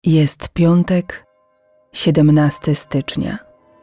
Jest piątek, 17 stycznia.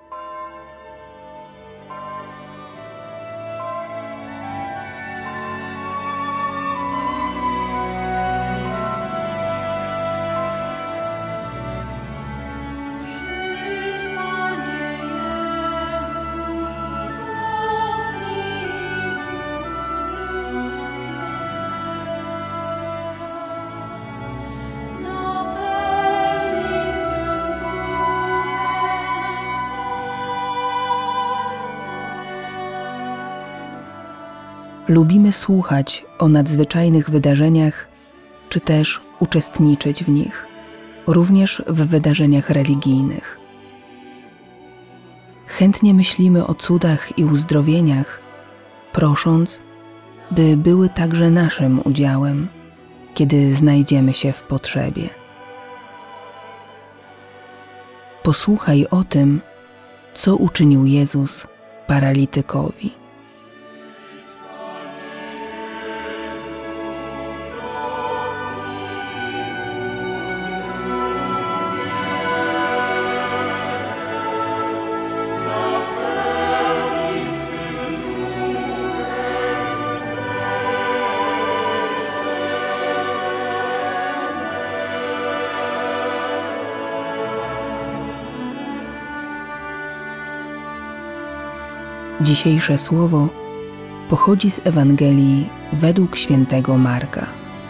Lubimy słuchać o nadzwyczajnych wydarzeniach, czy też uczestniczyć w nich, również w wydarzeniach religijnych. Chętnie myślimy o cudach i uzdrowieniach, prosząc, by były także naszym udziałem, kiedy znajdziemy się w potrzebie. Posłuchaj o tym, co uczynił Jezus paralitykowi. Dzisiejsze słowo pochodzi z Ewangelii według świętego Marka.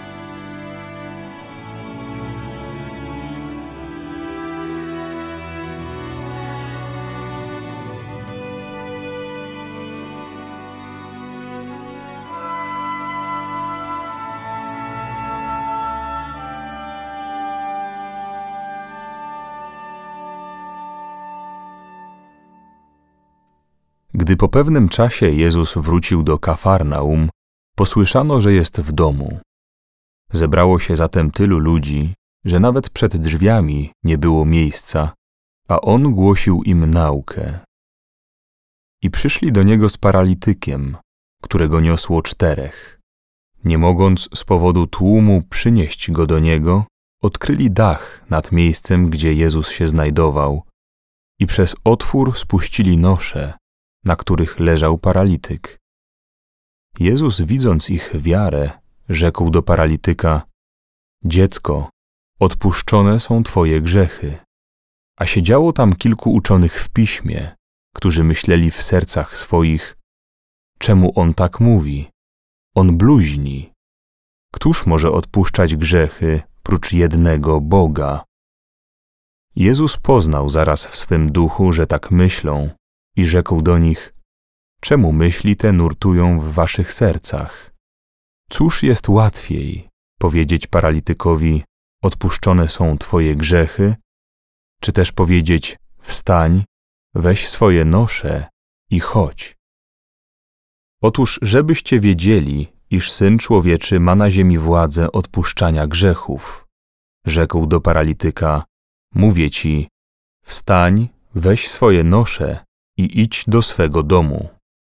Gdy po pewnym czasie Jezus wrócił do Kafarnaum, posłyszano, że jest w domu. Zebrało się zatem tylu ludzi, że nawet przed drzwiami nie było miejsca, a On głosił im naukę. I przyszli do Niego z paralitykiem, którego niosło 4. Nie mogąc z powodu tłumu przynieść go do Niego, odkryli dach nad miejscem, gdzie Jezus się znajdował, i przez otwór spuścili nosze, na których leżał paralityk. Jezus, widząc ich wiarę, rzekł do paralityka: Dziecko, odpuszczone są twoje grzechy. A siedziało tam kilku uczonych w piśmie, którzy myśleli w sercach swoich: czemu on tak mówi? On bluźni. Któż może odpuszczać grzechy, prócz jednego Boga? Jezus poznał zaraz w swym duchu, że tak myślą, i rzekł do nich: czemu myśli te nurtują w waszych sercach? Cóż jest łatwiej, powiedzieć paralitykowi: odpuszczone są twoje grzechy, czy też powiedzieć: wstań, weź swoje nosze i chodź? Otóż, żebyście wiedzieli, iż Syn Człowieczy ma na ziemi władzę odpuszczania grzechów, rzekł do paralityka: mówię ci, wstań, weź swoje nosze i idź do swego domu.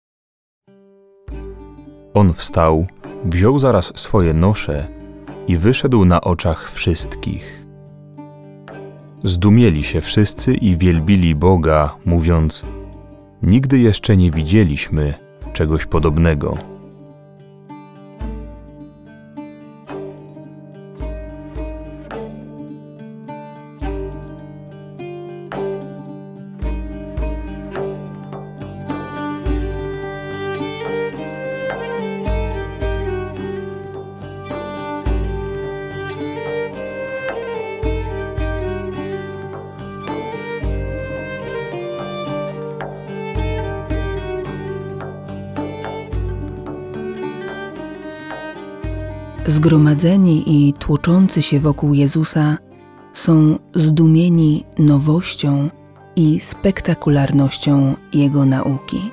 On wstał, wziął zaraz swoje nosze i wyszedł na oczach wszystkich. Zdumieli się wszyscy i wielbili Boga, mówiąc: nigdy jeszcze nie widzieliśmy czegoś podobnego. Zgromadzeni i tłoczący się wokół Jezusa są zdumieni nowością i spektakularnością Jego nauki.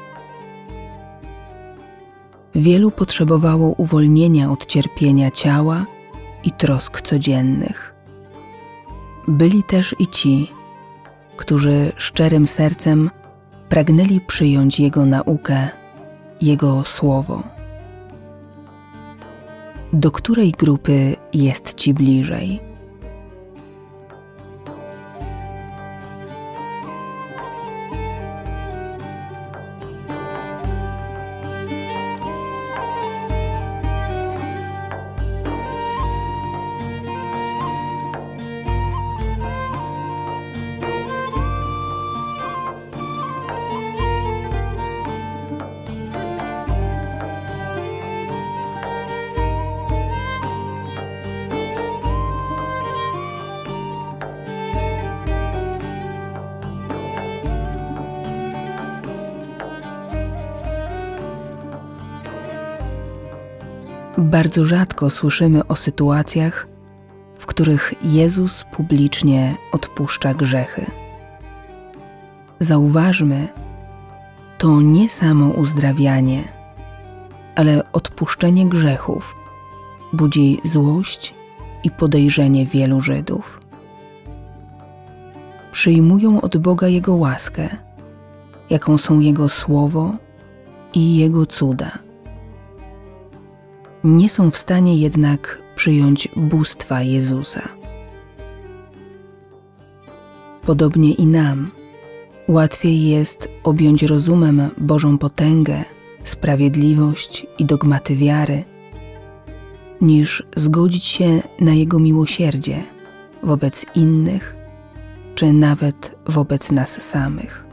Wielu potrzebowało uwolnienia od cierpienia ciała i trosk codziennych. Byli też i ci, którzy szczerym sercem pragnęli przyjąć Jego naukę, Jego słowo. Do której grupy jest Ci bliżej? Bardzo rzadko słyszymy o sytuacjach, w których Jezus publicznie odpuszcza grzechy. Zauważmy, to nie samo uzdrawianie, ale odpuszczenie grzechów budzi złość i podejrzenie wielu Żydów. Przyjmują od Boga Jego łaskę, jaką są Jego słowo i Jego cuda. Nie są w stanie jednak przyjąć bóstwa Jezusa. Podobnie i nam łatwiej jest objąć rozumem Bożą potęgę, sprawiedliwość i dogmaty wiary, niż zgodzić się na Jego miłosierdzie wobec innych, czy nawet wobec nas samych.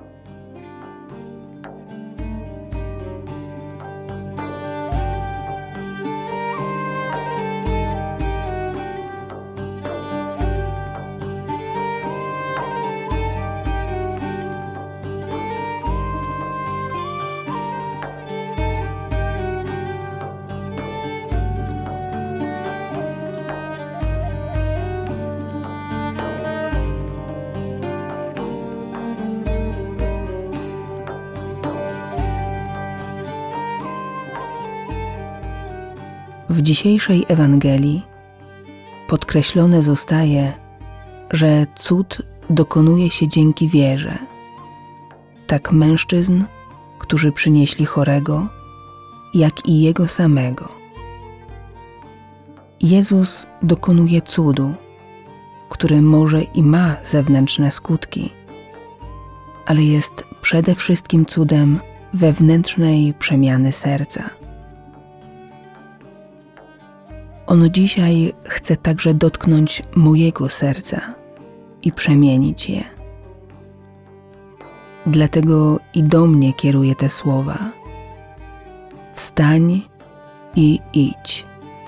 W dzisiejszej Ewangelii podkreślone zostaje, że cud dokonuje się dzięki wierze, tak mężczyzn, którzy przynieśli chorego, jak i Jego samego. Jezus dokonuje cudu, który może i ma zewnętrzne skutki, ale jest przede wszystkim cudem wewnętrznej przemiany serca. On dzisiaj chce także dotknąć mojego serca i przemienić je. Dlatego i do mnie kieruje te słowa: wstań i idź.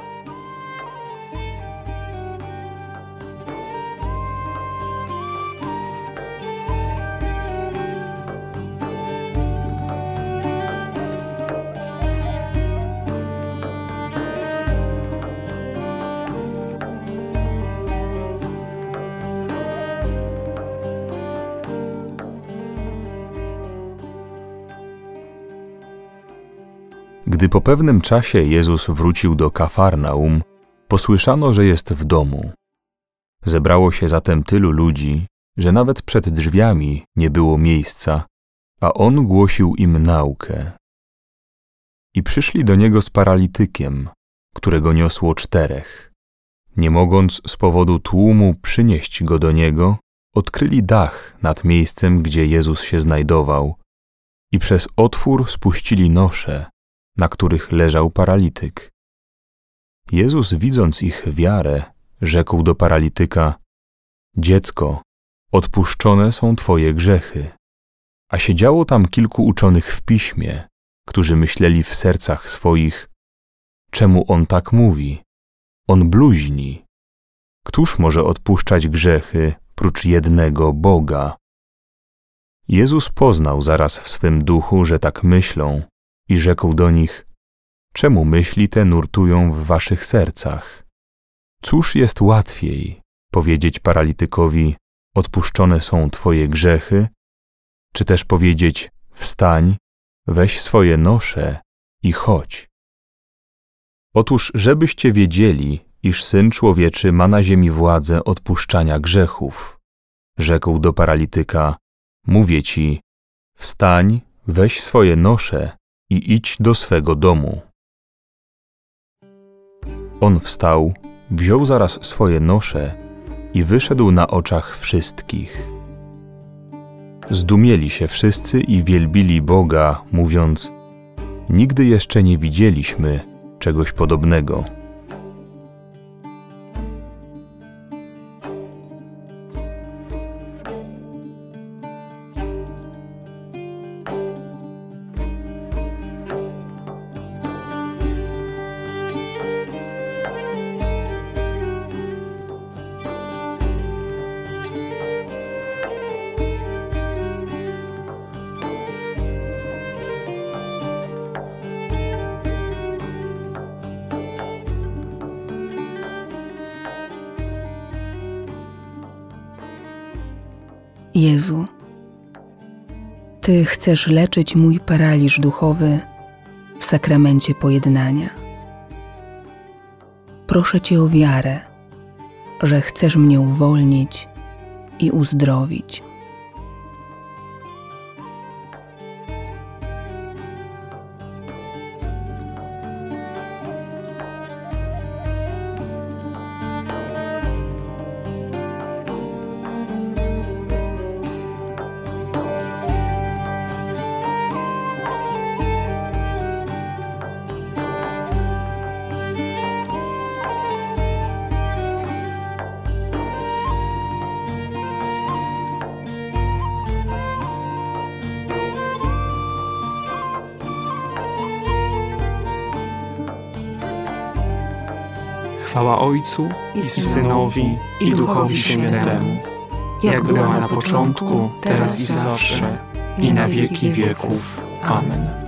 Gdy po pewnym czasie Jezus wrócił do Kafarnaum, posłyszano, że jest w domu. Zebrało się zatem tylu ludzi, że nawet przed drzwiami nie było miejsca, a On głosił im naukę. I przyszli do Niego z paralitykiem, którego niosło 4. Nie mogąc z powodu tłumu przynieść go do Niego, odkryli dach nad miejscem, gdzie Jezus się znajdował, i przez otwór spuścili nosze, na których leżał paralityk. Jezus, widząc ich wiarę, rzekł do paralityka: dziecko, odpuszczone są twoje grzechy. A siedziało tam kilku uczonych w piśmie, którzy myśleli w sercach swoich: czemu on tak mówi? On bluźni. Któż może odpuszczać grzechy prócz jednego Boga? Jezus poznał zaraz w swym duchu, że tak myślą, i rzekł do nich: czemu myśli te nurtują w waszych sercach? Cóż jest łatwiej, powiedzieć paralitykowi: odpuszczone są twoje grzechy, czy też powiedzieć: wstań, weź swoje nosze i chodź? Otóż, żebyście wiedzieli, iż Syn Człowieczy ma na ziemi władzę odpuszczania grzechów, rzekł do paralityka: mówię ci, wstań, weź swoje nosze i idź do swego domu. On wstał, wziął zaraz swoje nosze i wyszedł na oczach wszystkich. Zdumieli się wszyscy i wielbili Boga, mówiąc: nigdy jeszcze nie widzieliśmy czegoś podobnego. Jezu, Ty chcesz leczyć mój paraliż duchowy w sakramencie pojednania. Proszę Cię o wiarę, że chcesz mnie uwolnić i uzdrowić. Chwała Ojcu i Synowi, i Duchowi Świętemu, jak była na początku, teraz i zawsze, i na wieki wieków. Amen.